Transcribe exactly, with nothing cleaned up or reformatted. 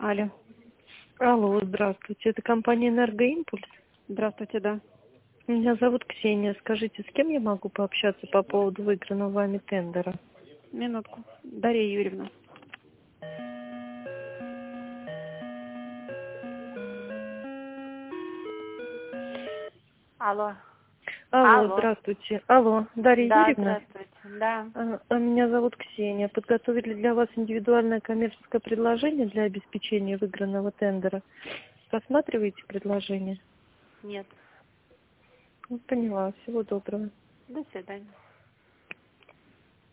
Алло. Алло, здравствуйте. Это компания «Энергоимпульс»? Здравствуйте, да. Меня зовут Ксения. Скажите, с кем я могу пообщаться по поводу выигранного вами тендера? Минутку. Дарья Юрьевна. Алло. Алло, Алло. здравствуйте. Алло, Дарья Да, Юрьевна? здравствуйте. Да. А, а Меня зовут Ксения. Подготовили для вас индивидуальное коммерческое предложение для обеспечения выигранного тендера. Рассматриваете предложение? Нет. Ну, поняла. Всего доброго. До свидания.